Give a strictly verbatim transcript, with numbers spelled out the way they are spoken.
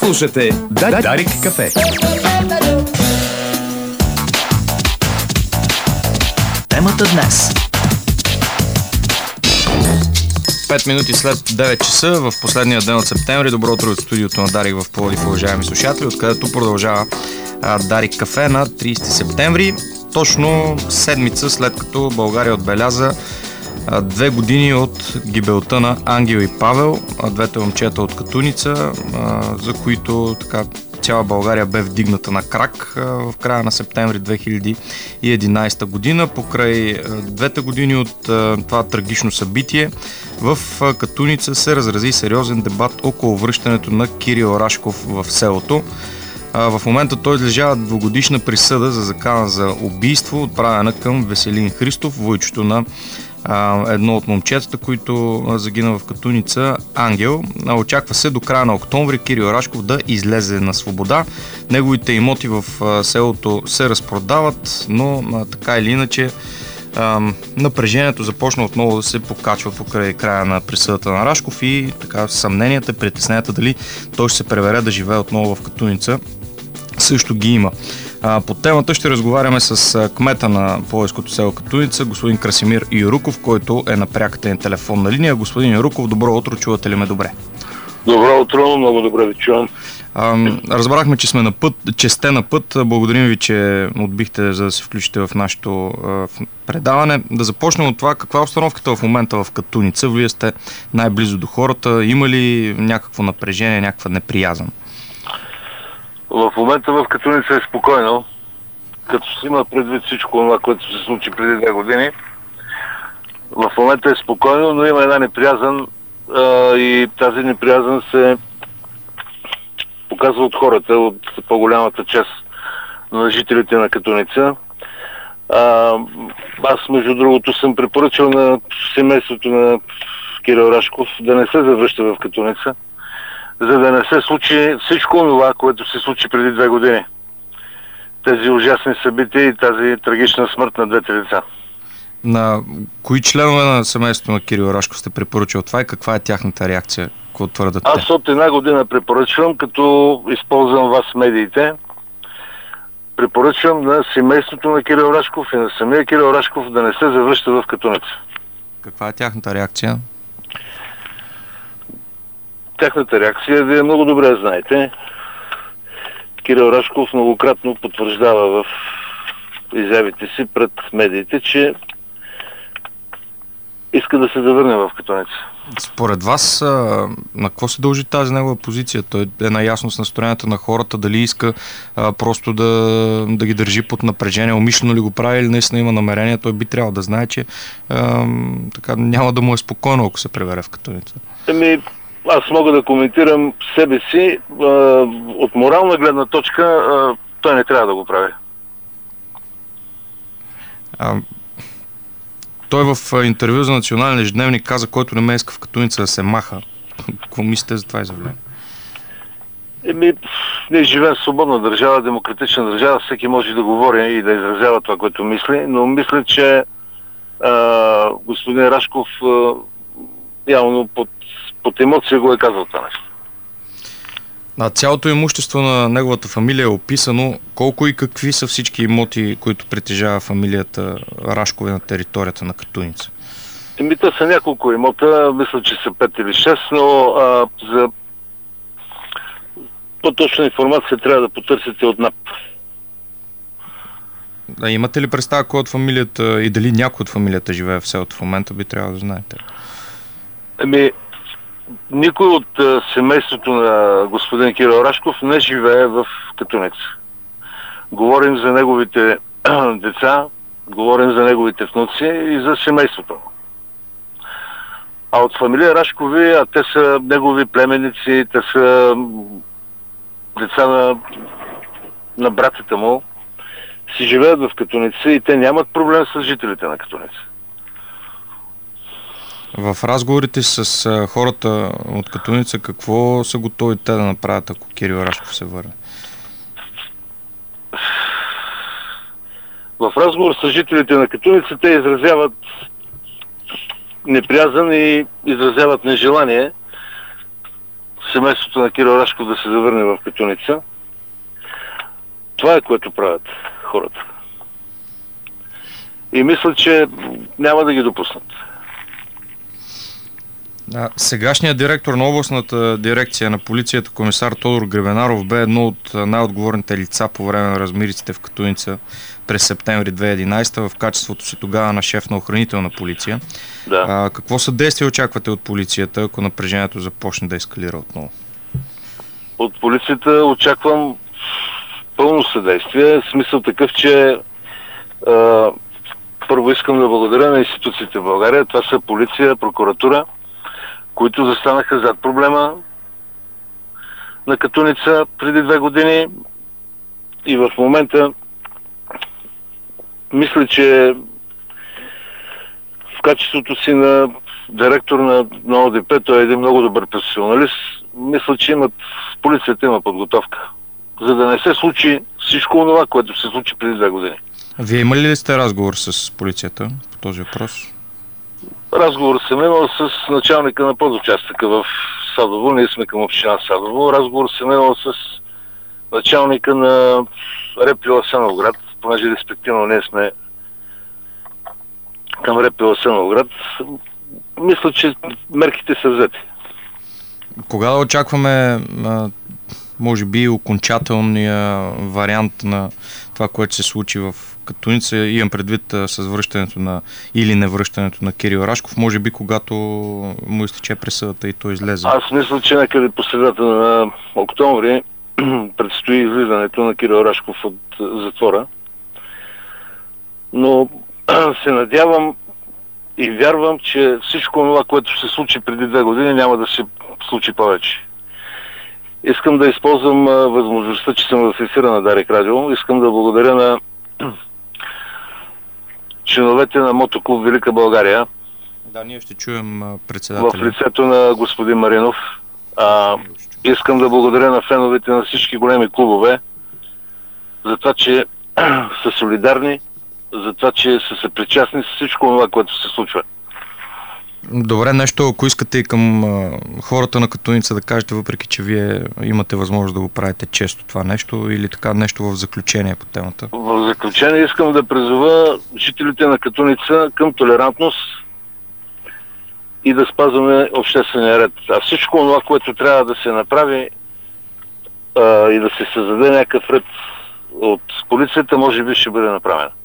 Слушате Дарик кафе. Темата днес. пет минути след девет часа в последния ден от септември. Добро утро от студиото на Дарик в Пловдив, уважаеми слушатели, откъдето продължава а, Дарик кафе на тридесети септември. Точно седмица след като България отбеляза а, две години от гибелта на Ангел и Павел, а, двете момчета от Катуница, а, за които така цяла България бе вдигната на крак а, в края на септември две хиляди и единадесета година. Покрай а, двете години от а, това трагично събитие, в а, Катуница се разрази сериозен дебат около връщането на Кирил Рашков в селото. А, в момента той излежава двугодишна присъда за закана за убийство, отправена към Веселин Христов, войчето на а, едно от момчетата, които а, загина в Катуница, Ангел. А, очаква се до края на октомври Кирил Рашков да излезе на свобода. Неговите имоти в а, селото се разпродават, но а, така или иначе а, напрежението започна отново да се покачва покрай края на присъдата на Рашков и така съмненията, притесненията дали той ще се пребере да живее отново в Катуница също ги има. А, по темата ще разговаряме с а, кмета на пловдивското село Катуница, господин Красимир Юруков, който е на пряката ни телефонна линия. Господин Юруков, добро утро, чувате ли ме добре? Добро утро, много добре ви чувам. А, разбрахме, че сме на път, че сте на път. Благодарим ви, че отбихте, за да се включите в нашето а, предаване. Да започнем от това, каква е обстановката в момента в Катуница? Вие сте най-близо до хората. Има ли някакво напрежение, някаква неприязън? В момента в Катуница е спокойно, като се има предвид всичко това, което се случи преди две години. В момента е спокойно, но има една неприязън а, и тази неприязън се показва от хората, от по-голямата част на жителите на Катуница. А, аз, между другото, съм препоръчал на семейството на Кирил Рашков да не се завръща в Катуница, за да не се случи всичко това, което се случи преди две години. Тези ужасни събития и тази трагична смърт на двете деца. На кои членове на семейството на Кирил Рашков сте препоръчал това и каква е тяхната реакция? Какво твърдат те? Аз от една година препоръчвам, като използвам вас медиите, препоръчвам на семейството на Кирил Рашков и на самия Кирил Рашков да не се завръща в Катуница. Каква е тяхната реакция? Тяхната реакция, вие много добре знаете. Кирил Рашков многократно потвърждава в изявите си пред медиите, че иска да се завърне в Катуница. Според вас, на какво се дължи тази негова позиция? Той е наясно с настроенията на хората, дали иска а, просто да, да ги държи под напрежение, умишлено ли го прави или наистина има намерение, той би трябвало да знае, че а, така, няма да му е спокойно, ако се прибере в Катуница. Еми, аз мога да коментирам себе си. А, от морална гледна точка а, той не трябва да го прави. А, той в интервю за Национален ежедневник каза, който не ме иска в Катуница да се маха. Какво мислите за това изявление? Еми, ние живеем в свободна държава, демократична държава, всеки може да говори и да изразява това, което мисли, но мисля, че а, господин Рашков а, явно под, под емоция го е казал това нещо. На цялото имущество на неговата фамилия е описано. Колко и какви са всички имоти, които притежава фамилията Рашкове на територията на Катуница? Еми, те са няколко имота, мисля, че са пет или шест, но а, за по-точна информация трябва да потърсите от НАП. А имате ли представа кой от фамилията и дали някой от фамилията живее в селото в момента, би трябвало да знаете? Еми, никой от а, семейството на господин Кирил Рашков не живее в Катуница. Говорим за неговите деца, говорим за неговите внуци и за семейството. А от фамилия Рашкови, а те са негови племеници, те са деца на, на братята му, си живеят в Катуница и те нямат проблем с жителите на Катуница. В разговорите с а, хората от Катуница, какво са готови те да направят, ако Кирил Рашков се върне? В разговор с жителите на Катуница те изразяват неприязън и изразяват нежелание семейството на Кирил Рашков да се завърне в Катуница. Това е, което правят хората. И мисля, че няма да ги допуснат. Да, сегашният директор на областната дирекция на полицията, комисар Тодор Гребенаров, бе едно от най-отговорните лица по време на размириците в Катуница през септември две хиляди и единадесета в качеството си тогава на шеф на охранителна полиция. Да. А, какво съдействие очаквате от полицията, ако напрежението започне да ескалира отново? От полицията очаквам пълно съдействие. В смисъл такъв, че а, първо искам да благодаря на институциите в България. Това са полиция, прокуратура, които застанаха зад проблема на Катуница преди две години и в момента мисля, че в качеството си на директор на, на О Д П, той е един много добър професионалист. Мисля, че имат, полицията има подготовка, за да не се случи всичко това, което се случи преди две години. Вие имали ли сте разговор с полицията по този въпрос? Разговор съм имал с началника на подучастъка в Садово. Ние сме към община Садово. Разговор съм имал с началника на РПУ Асеновград, понеже респективно ние сме към РПУ Асеновград. Мисля, че мерките са взети. Кога да очакваме, може би, окончателния вариант на това, което се случи в Катуница? Имам предвид с връщането на или невръщането на Кирил Рашков, може би когато му изтече присъдата и той излезе. Аз мисля, че някъде по средата на октомври предстои излизането на Кирил Рашков от затвора. Но се надявам и вярвам, че всичко това, което се случи преди две години, няма да се случи повече. Искам да използвам а, възможността, че съм в ефира на Дарик Радио. Искам да благодаря на членовете на Мотоклуб Велика България. Да, ние ще чуем председателя. В лицето на господин Маринов. А, искам да благодаря на феновете на всички големи клубове за това, че са солидарни, за това, че са съпричастни с всичко това, което се случва. Добре, нещо, ако искате и към а, хората на Катуница да кажете, въпреки че вие имате възможност да го правите често това нещо, или така нещо в заключение по темата? В заключение искам да призова жителите на Катуница към толерантност и да спазваме обществения ред. А всичко това, което трябва да се направи а, и да се създаде някакъв ред от полицията, може би ще бъде направено.